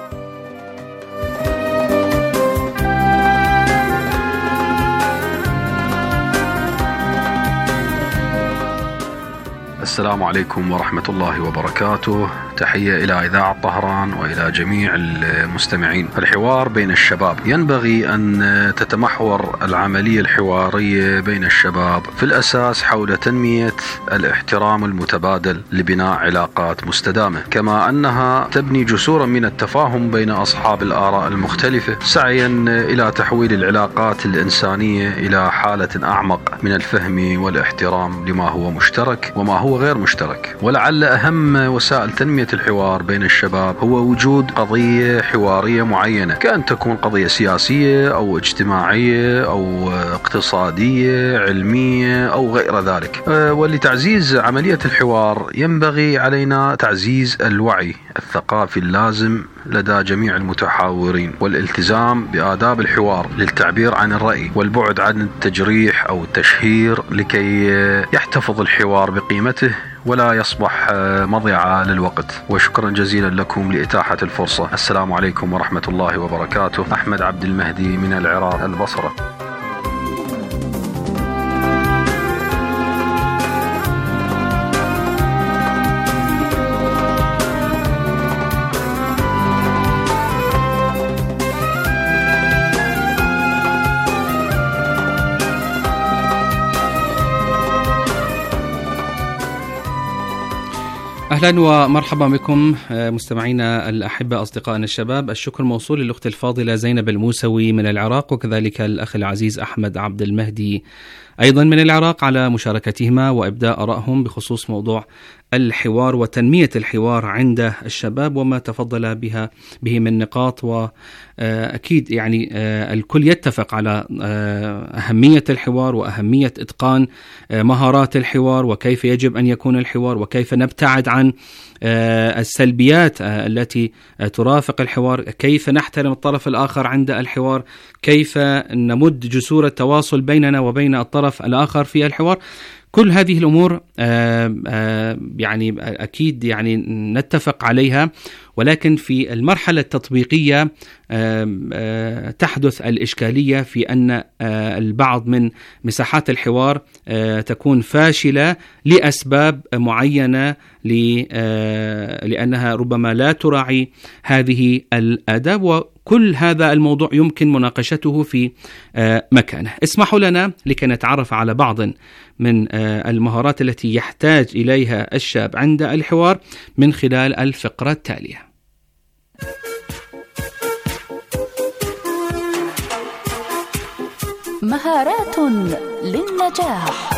Speaker 11: السلام عليكم ورحمة الله وبركاته. تحية إلى إذاعة طهران وإلى جميع المستمعين. الحوار بين الشباب، ينبغي أن تتمحور العملية الحوارية بين الشباب في الأساس حول تنمية الاحترام المتبادل لبناء علاقات مستدامة، كما أنها تبني جسورا من التفاهم بين أصحاب الآراء المختلفة، سعيا إلى تحويل العلاقات الإنسانية إلى حالة أعمق من الفهم والاحترام لما هو مشترك وما هو غير مشترك. ولعل أهم وسائل تنمية الحوار بين الشباب هو وجود قضية حوارية معينة، كأن تكون قضية سياسية أو اجتماعية أو اقتصادية علمية أو غير ذلك. ولتعزيز عملية الحوار ينبغي علينا تعزيز الوعي الثقافي اللازم لدى جميع المتحاورين، والالتزام بآداب الحوار للتعبير عن الرأي والبعد عن التجريح أو التشهير، لكي يحترم يحتفظ الحوار بقيمته ولا يصبح مضيعة للوقت. وشكرا جزيلا لكم لإتاحة الفرصة. السلام عليكم ورحمة الله وبركاته. أحمد عبد المهدي من العراق، البصرة.
Speaker 7: أهلا ومرحبا بكم مستمعينا الأحبة أصدقائنا الشباب. الشكر موصول للأخت الفاضلة زينب الموسوي من العراق، وكذلك الأخ العزيز أحمد عبد المهدي أيضا من العراق على مشاركتهما وإبداء آرائهم بخصوص موضوع الحوار وتنمية الحوار عند الشباب وما تفضل به من نقاط. وأكيد يعني الكل يتفق على أهمية الحوار وأهمية إتقان مهارات الحوار، وكيف يجب أن يكون الحوار، وكيف نبتعد عن السلبيات التي ترافق الحوار، كيف نحترم الطرف الآخر عند الحوار، كيف نمد جسور التواصل بيننا وبين الطرف الآخر في الحوار. كل هذه الأمور يعني أكيد يعني نتفق عليها، ولكن في المرحلة التطبيقية تحدث الإشكالية في أن البعض من مساحات الحوار تكون فاشلة لأسباب معينة، لأنها ربما لا تراعي هذه الآداب. وكل هذا الموضوع يمكن مناقشته في مكانه. اسمحوا لنا لكي نتعرف على بعض من المهارات التي يحتاج إليها الشاب عند الحوار من خلال الفقرة التالية.
Speaker 4: مهارات للنجاح.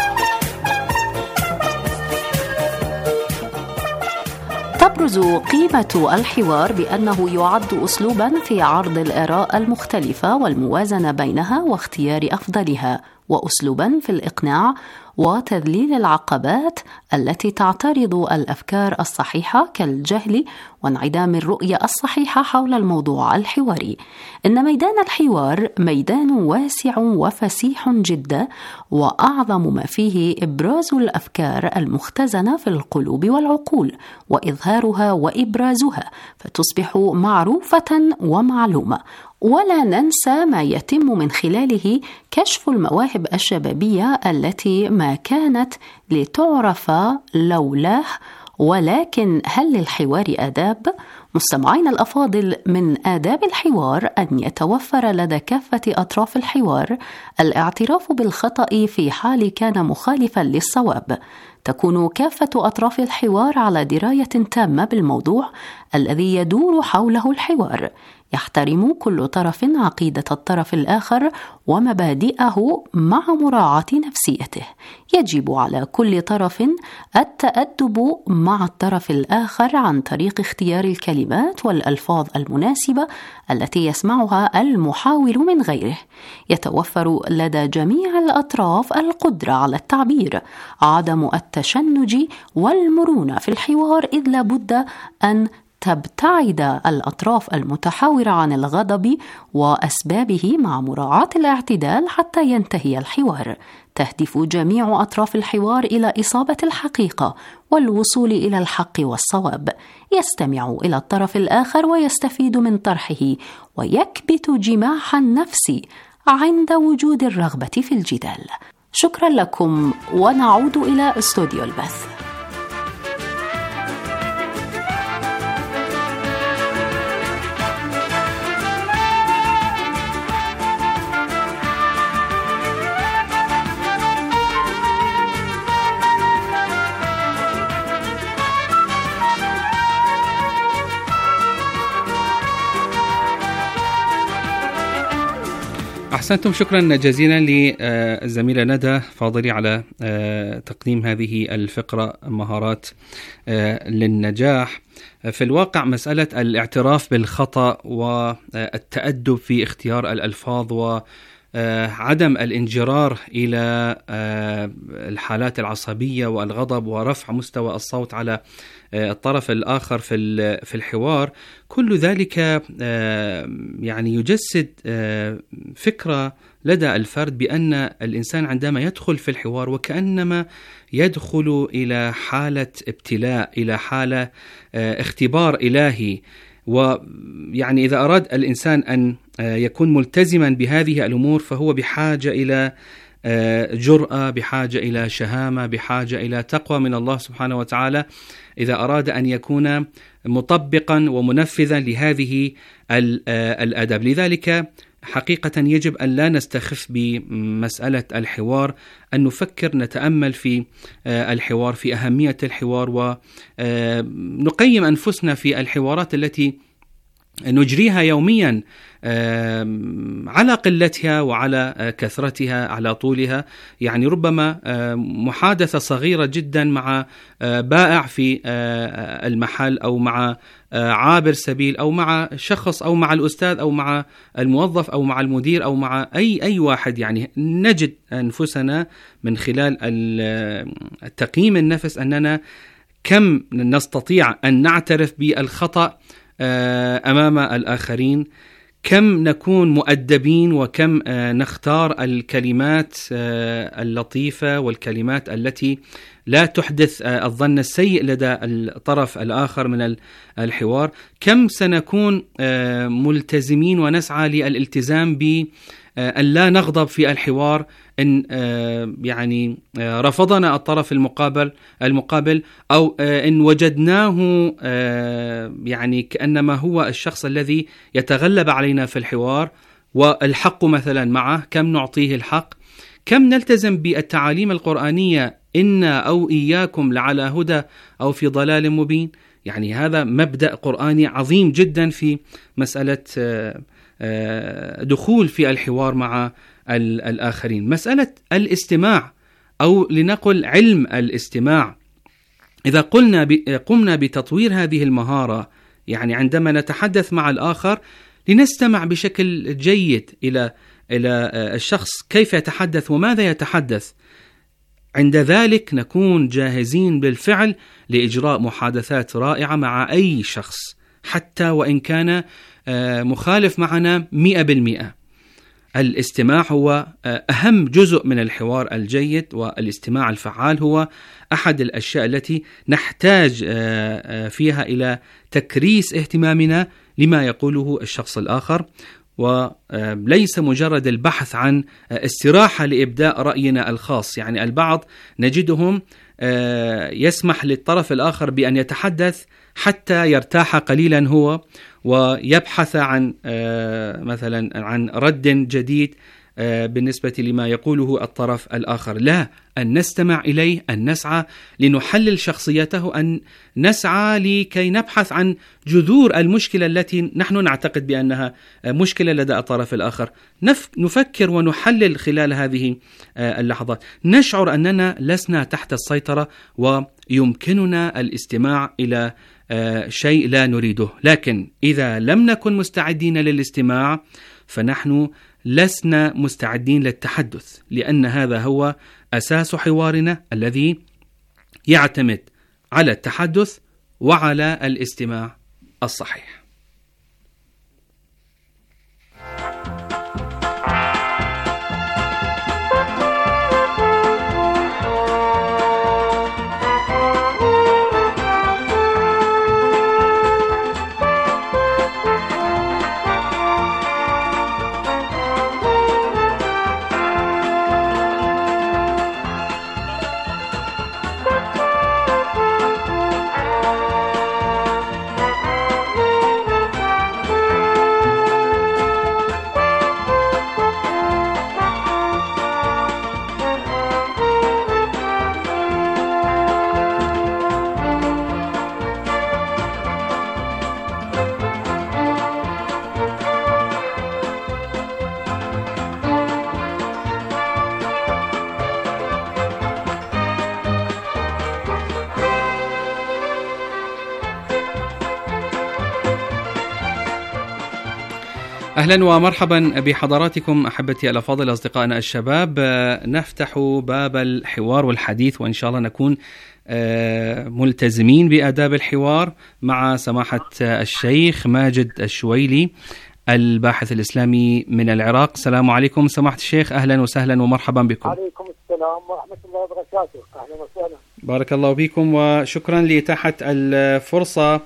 Speaker 4: تبرز قيمة الحوار بأنه يعد أسلوباً في عرض الآراء المختلفة والموازنة بينها واختيار أفضلها، وأسلوباً في الإقناع وتذليل العقبات التي تعترض الأفكار الصحيحة كالجهل وانعدام الرؤية الصحيحة حول الموضوع الحواري. إن ميدان الحوار ميدان واسع وفسيح جدا، وأعظم ما فيه إبراز الأفكار المختزنة في القلوب والعقول وإظهارها وإبرازها فتصبح معروفة ومعلومة. ولا ننسى ما يتم من خلاله كشف المواهب الشبابية التي ما كانت لتعرف لولاه. ولكن هل للحوار آداب؟ مستمعين الأفاضل، من آداب الحوار أن يتوفر لدى كافة أطراف الحوار الاعتراف بالخطأ في حال كان مخالفا للصواب. تكون كافة أطراف الحوار على دراية تامة بالموضوع الذي يدور حوله الحوار. يحترم كل طرف عقيدة الطرف الآخر ومبادئه مع مراعاة نفسيته. يجب على كل طرف التأدب مع الطرف الآخر عن طريق اختيار الكلمات والألفاظ المناسبة التي يسمعها المحاور من غيره. يتوفر لدى جميع الأطراف القدرة على التعبير. عدم التشنج والمرونة في الحوار، إذ لابد أن تبتعد الأطراف المتحاورة عن الغضب وأسبابه مع مراعاة الاعتدال حتى ينتهي الحوار. تهدف جميع أطراف الحوار إلى إصابة الحقيقة والوصول إلى الحق والصواب. يستمع إلى الطرف الآخر ويستفيد من طرحه، ويكبت جماح النفس عند وجود الرغبة في الجدال. شكرا لكم، ونعود إلى استوديو البث.
Speaker 7: أحسنتم، شكرا جزيلا للزميلة ندى فاضلي على تقديم هذه الفقرة مهارات للنجاح. في الواقع مسألة الاعتراف بالخطأ والتأدب في اختيار الألفاظ عدم الانجرار إلى الحالات العصبية والغضب ورفع مستوى الصوت على الطرف الآخر في الحوار، كل ذلك يعني يجسد فكرة لدى الفرد بأن الإنسان عندما يدخل في الحوار وكأنما يدخل إلى حالة ابتلاء، إلى حالة اختبار إلهي. ويعني إذا أراد الإنسان أن يكون ملتزما بهذه الأمور فهو بحاجة إلى جرأة، بحاجة إلى شهامة، بحاجة إلى تقوى من الله سبحانه وتعالى، إذا أراد أن يكون مطبقا ومنفذا لهذه الأدب. لذلك حقيقة يجب أن لا نستخف بمسألة الحوار، أن نفكر، نتأمل في الحوار، في أهمية الحوار، ونقيم أنفسنا في الحوارات التي نجريها يوميا على قلتها وعلى كثرتها، على طولها. يعني ربما محادثة صغيرة جدا مع بائع في المحل، أو مع عابر سبيل، أو مع شخص، أو مع الأستاذ، أو مع الموظف، أو مع المدير، أو مع أي واحد. يعني نجد أنفسنا من خلال تقييم النفس أننا كم نستطيع أن نعترف بالخطأ أمام الآخرين، كم نكون مؤدبين، وكم نختار الكلمات اللطيفة والكلمات التي لا تحدث الظن السيء لدى الطرف الآخر من الحوار، كم سنكون ملتزمين ونسعى للالتزام بأن لا نغضب في الحوار إن يعني رفضنا الطرف المقابل، أو إن وجدناه يعني كأنما هو الشخص الذي يتغلب علينا في الحوار والحق مثلا معه، كم نعطيه الحق، كم نلتزم بالتعاليم القرآنية إنا أو إياكم لعلى هدى أو في ضلال مبين. يعني هذا مبدأ قرآني عظيم جدا في مسألة دخول في الحوار مع الآخرين. مسألة الاستماع، أو لنقل علم الاستماع، إذا قمنا بتطوير هذه المهارة، يعني عندما نتحدث مع الآخر لنستمع بشكل جيد إلى الشخص كيف يتحدث وماذا يتحدث، عند ذلك نكون جاهزين بالفعل لإجراء محادثات رائعة مع أي شخص، حتى وإن كان مخالف معنا 100%. الاستماع هو أهم جزء من الحوار الجيد، والاستماع الفعال هو أحد الأشياء التي نحتاج فيها إلى تكريس اهتمامنا لما يقوله الشخص الآخر، وليس مجرد البحث عن استراحة لإبداء رأينا الخاص. يعني البعض نجدهم يسمح للطرف الآخر بأن يتحدث حتى يرتاح قليلا هو، ويبحث عن مثلا عن رد جديد بالنسبة لما يقوله الطرف الآخر. لا، أن نستمع إليه، أن نسعى لنحلل شخصيته، أن نسعى لكي نبحث عن جذور المشكلة التي نحن نعتقد بأنها مشكلة لدى الطرف الآخر، نفكر ونحلل خلال هذه اللحظات، نشعر أننا لسنا تحت السيطرة ويمكننا الاستماع إلى شيء لا نريده. لكن إذا لم نكن مستعدين للاستماع فنحن لسنا مستعدين للتحدث، لأن هذا هو أساس حوارنا الذي يعتمد على التحدث وعلى الاستماع الصحيح. أهلا ومرحبا بحضراتكم أحبتي الأفاضل أصدقائنا الشباب. نفتح باب الحوار والحديث، وإن شاء الله نكون ملتزمين بآداب الحوار مع سماحة الشيخ ماجد الشويلي الباحث الإسلامي من العراق. السلام عليكم سماحة الشيخ، أهلا وسهلا ومرحبا بكم.
Speaker 12: عليكم السلام ورحمة الله وبركاته، أهلا وسهلا.
Speaker 7: بارك الله بكم وشكرا لإتاحة الفرصة.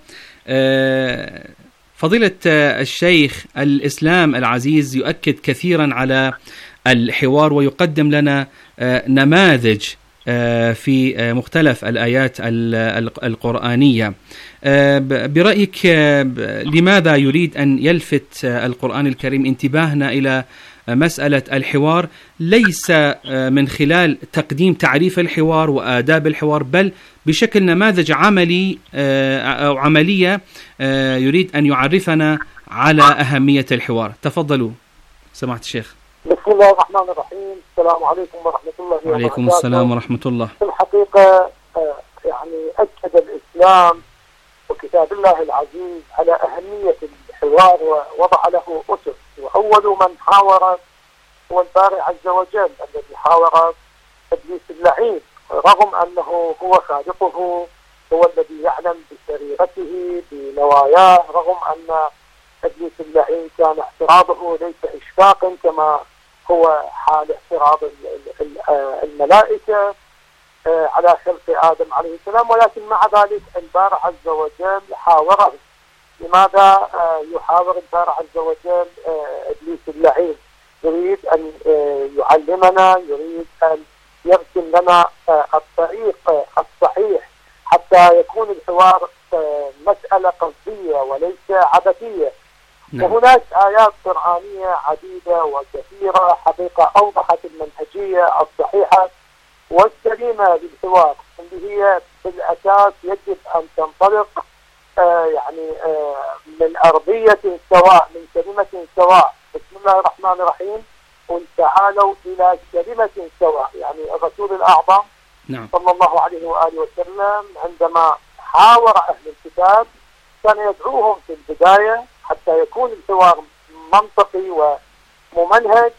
Speaker 7: فضيلة الشيخ، الإسلام العزيز يؤكد كثيرا على الحوار ويقدم لنا نماذج في مختلف الآيات القرآنية. برأيك لماذا يريد أن يلفت القرآن الكريم انتباهنا إلى مسألة الحوار، ليس من خلال تقديم تعريف الحوار وآداب الحوار، بل بشكل نماذج عملي أو عملية يريد أن يعرفنا على أهمية الحوار؟ تفضلوا سماحة الشيخ.
Speaker 12: بسم الله الرحمن الرحيم. السلام عليكم ورحمة الله وبركاته.
Speaker 7: وعليكم السلام ورحمة الله.
Speaker 12: في الحقيقة يعني أكد الإسلام وكتاب الله العزيز على أهمية الحوار ووضع له أسس، وأول من حاور هو الباري عز وجل الذي حاور إبليس اللعين، رغم أنه هو خالقه، هو الذي يعلم بسريرته بنواياه، رغم أن إبليس اللعين كان اعتراضه ليس إشفاقا كما هو حال اعتراض الملائكة على خلق آدم عليه السلام، ولكن مع ذلك الباري عز وجل حاوره. لماذا يحاور الباري عز وجل إبليس اللعين؟ يريد أن يعلمنا، يريد أن يرسم لنا الطريق الصحيح حتى يكون الحوار مسألة قصدية وليس عبثية. وهناك آيات قرآنية عديدة وكثيرة حقيقة أوضحت المنهجية الصحيحة والسليمة للحوار، اللي هي بالأساس يجب أن تنطلق من أرضية سواء، من كلمة سواء. بسم الله الرحمن الرحيم، قل تعالوا إلى كلمة سواء. يعني الرسول الأعظم صلى الله عليه وآله وسلم عندما حاور أهل الكتاب كان يدعوهم في البداية حتى يكون الحوار منطقي وممنهج.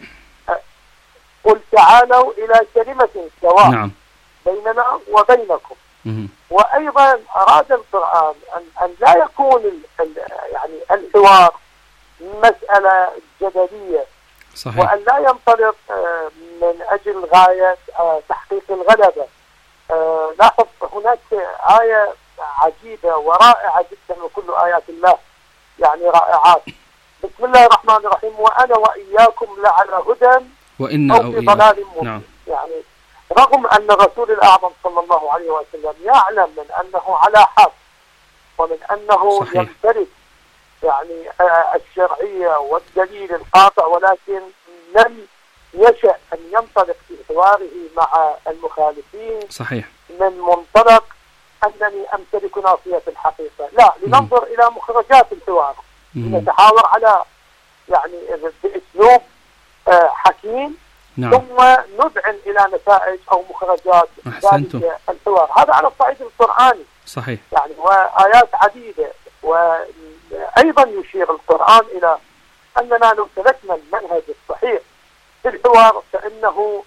Speaker 12: قل تعالوا إلى كلمة سواء بيننا وبينكم. وأيضا أراد القرآن أن لا يكون يعني الحوار مسألة جدلية، صحيح. وأن لا ينطلق من أجل غاية تحقيق الغلبة. لاحظ هناك آية عجيبة ورائعة جدا، وكل آيات الله يعني رائعات. بسم الله الرحمن الرحيم، وأنا وإياكم لعلى هدى أو في ضلال مبين. يعني رغم أن الرسول الأعظم صلى الله عليه وسلم يعلم من أنه على حق ومن أنه يمتلك يعني الشرعية والدليل القاطع، ولكن لم يشأ أن ينطلق في حواره مع المخالفين
Speaker 7: صحيح
Speaker 12: من منطلق أنني أمتلك ناصية الحقيقة. لا، لننظر إلى مخرجات الحوار، نتحاور على يعني بأسلوب حكيم، ثم ندعن إلى نتائج أو مخرجات ذلك الحوار. هذا على الصعيد القرآني
Speaker 7: صحيح
Speaker 12: يعني، وآيات عديدة. وأيضا يشير القرآن إلى أننا لو سلكنا المنهج الصحيح في الحوار فإنه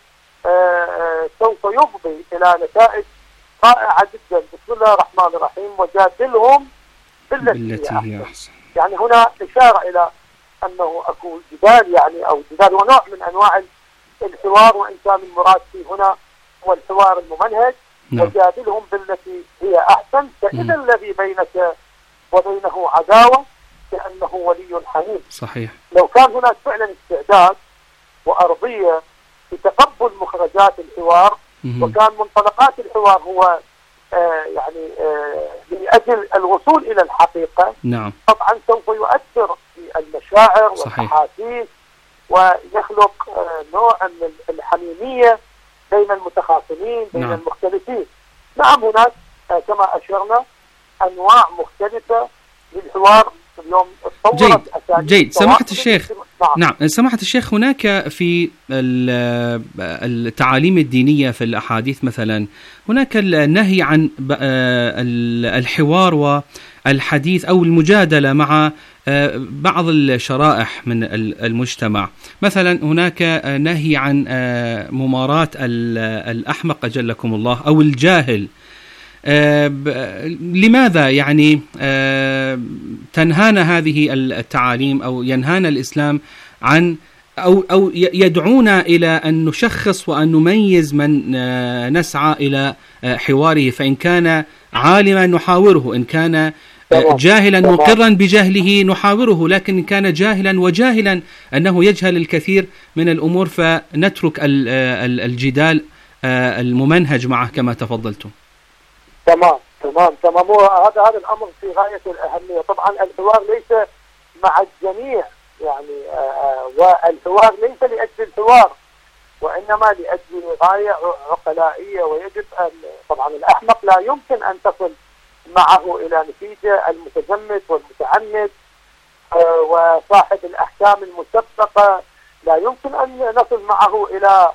Speaker 12: سوف يفضي إلى نتائج رائعة جدا. بسم الله الرحمن الرحيم، وجادلهم بالتي هي أحسن. يعني هنا إشارة إلى أنه أكو جدال، يعني أو جدال ونوع من أنواع الحوار، وإن كان المراد فيه هنا هو الحوار الممنهج. وجادلهم بالتي هي أحسن، فإذا الذي بينك وبينه عداوة كأنه ولي حميم.
Speaker 7: صحيح.
Speaker 12: لو كان هناك فعلا استعداد وأرضية لتقبل مخرجات الحوار، وكان منطلقات الحوار هو يعني لأجل الوصول إلى الحقيقة، طبعا سوف يؤثر في المشاعر والأحاسيس ويخلق نوع من الحميمية بين المتخاصمين، بين المختلفين. نعم، هناك كما أشرنا أنواع مختلفة للحوار اليوم.
Speaker 7: جيد سماحة الشيخ. نعم سماحة الشيخ، هناك في التعاليم الدينية في الأحاديث مثلا هناك النهي عن الحوار الحديث أو المجادلة مع بعض الشرائح من المجتمع. مثلا هناك نهي عن مماراة الأحمق أجلكم الله أو الجاهل. لماذا يعني تنهانا هذه التعاليم أو ينهانا الإسلام عن أو يدعونا إلى أن نشخص وأن نميز من نسعى إلى حواره، فإن كان عالما نحاوره، إن كان جاهلا مقرا بجهله نحاوره، لكن إن كان جاهلا وجاهلا أنه يجهل الكثير من الأمور فنترك الجدال الممنهج معه كما تفضلتم.
Speaker 12: تمام. هذا الأمر في غاية الأهمية. طبعا الحوار ليس مع الجميع، يعني والحوار ليس لأجل الحوار، وإنما لأجل غاية عقلائية. ويجب أن طبعا الأحمق لا يمكن أن تصل معه إلى نتيجة، المتزمت والمتعنت وصاحب الأحكام المسبقة لا يمكن أن نصل معه إلى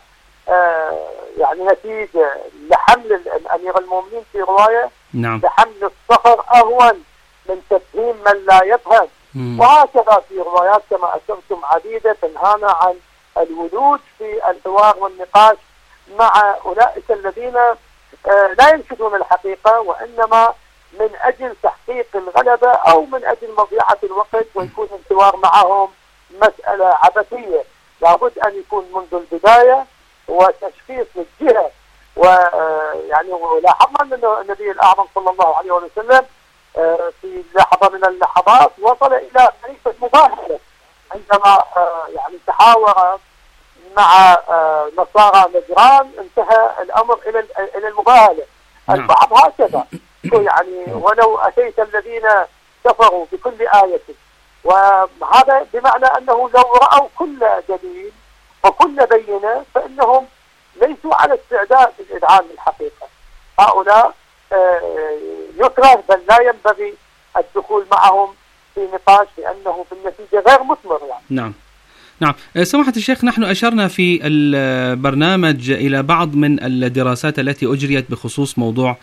Speaker 12: يعني نتيجة. لحمل أمير المؤمنين في رواية لحمل الصخر أهون من تفهيم من لا يفهم. وهكذا في روايات كما أشرتم عديدة تنهانا عن الولوج في الحوار والنقاش مع أولئك الذين لا ينشدون الحقيقة، وإنما من أجل تحقيق الغلبة أو من أجل مضيعة الوقت، ويكون الحوار معهم مسألة عبثية. لابد أن يكون منذ البداية وتشخيص للجهة. ويعني لاحظنا أن النبي الأعظم صلى الله عليه وسلم في لحظة من اللحظات وصل إلى طريقة مباهلة عندما يعني تحاور مع نصارى نجران، انتهى الأمر إلى المباهلة. البعض هكذا يعني ولو أتيت الذين كفروا بكل آية، وهذا بمعنى أنه لو رأوا كل دليل وكل بينة فإنهم ليسوا على استعداد للإذعان للحقيقة. هؤلاء يكره بل لا ينبغي الدخول معهم في نقاش لأنه في النتيجة غير مثمر يعني.
Speaker 7: نعم سماحة الشيخ، نحن أشرنا في البرنامج إلى بعض من الدراسات التي أجريت بخصوص موضوع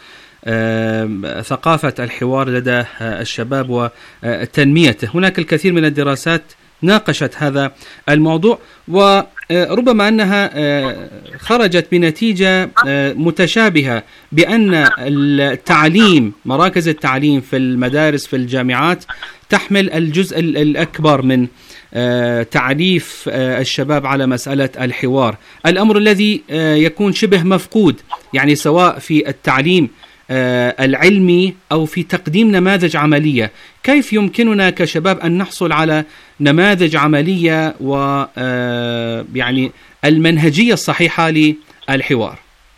Speaker 7: ثقافة الحوار لدى الشباب وتنميته. هناك الكثير من الدراسات ناقشت هذا الموضوع، وربما أنها خرجت بنتيجة متشابهة بأن التعليم، مراكز التعليم في المدارس في الجامعات تحمل الجزء الأكبر من تعريف الشباب على مسألة الحوار، الأمر الذي يكون شبه مفقود، يعني سواء في التعليم العلمي أو في تقديم نماذج عملية. كيف يمكننا كشباب أن نحصل على نماذج عملية ويعني المنهجية الصحيحة للحوار؟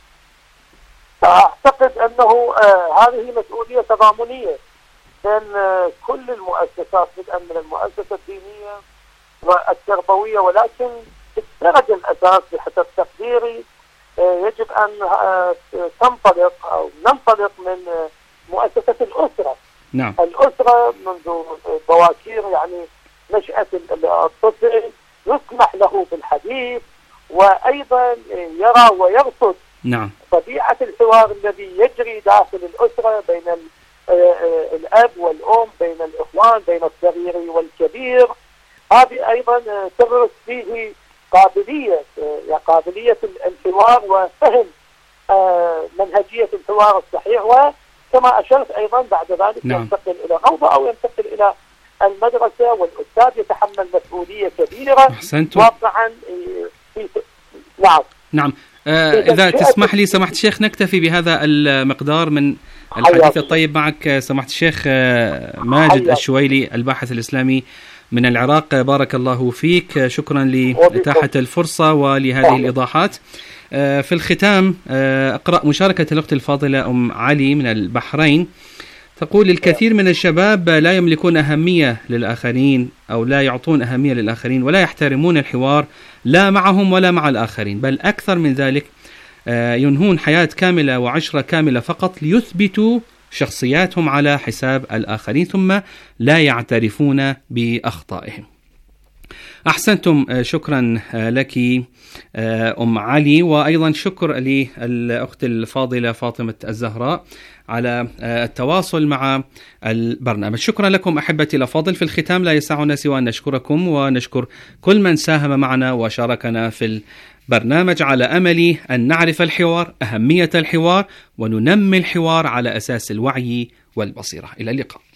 Speaker 12: أعتقد أنه هذه مسؤولية تضامنية بين كل المؤسسات، بدءا من المؤسسة الدينية والتربوية، ولكن بالدرجة الأساس بحسب تقديري يجب أن تنطلق أو ننطلق من مؤسسة الأسرة.
Speaker 7: نعم.
Speaker 12: الأسرة منذ بواكير يعني نشأة الطفل يسمح له بالحديث، وأيضا يرى ويرصد
Speaker 7: نعم
Speaker 12: طبيعة الحوار الذي يجري داخل الأسرة بين الأب والأم، بين الإخوان، بين الصغير والكبير. هذه أيضا تغرس فيه قابلية الحوار وفهم منهجية الحوار الصحيح. وكما أشرت أيضا بعد ذلك ينتقل إلى روضة أو ينتقل إلى المدرسة، والأستاذ يتحمل مسؤولية كبيرة واقعا.
Speaker 7: نعم. إذا تسمح لي سماحة الشيخ نكتفي بهذا المقدار من الحديث الطيب معك سماحة الشيخ ماجد الشويلي، الباحث الإسلامي من العراق. بارك الله فيك، شكرا لإتاحة الفرصة ولهذه الإيضاحات. في الختام أقرأ مشاركة الأخت الفاضلة أم علي من البحرين، تقول: الكثير من الشباب لا يملكون أهمية للآخرين أو لا يعطون أهمية للآخرين ولا يحترمون الحوار لا معهم ولا مع الآخرين، بل أكثر من ذلك ينهون حياة كاملة وعشرة كاملة فقط ليثبتوا شخصياتهم على حساب الآخرين ثم لا يعترفون بأخطائهم. أحسنتم، شكرا لك أم علي، وأيضا شكر للأخت الفاضلة فاطمة الزهراء على التواصل مع البرنامج. شكرا لكم أحبتي الأفاضل. في الختام لا يسعنا سوى أن نشكركم ونشكر كل من ساهم معنا وشاركنا في البرنامج، على أمل أن نعرف الحوار، أهمية الحوار، وننمي الحوار على أساس الوعي والبصيرة. إلى اللقاء.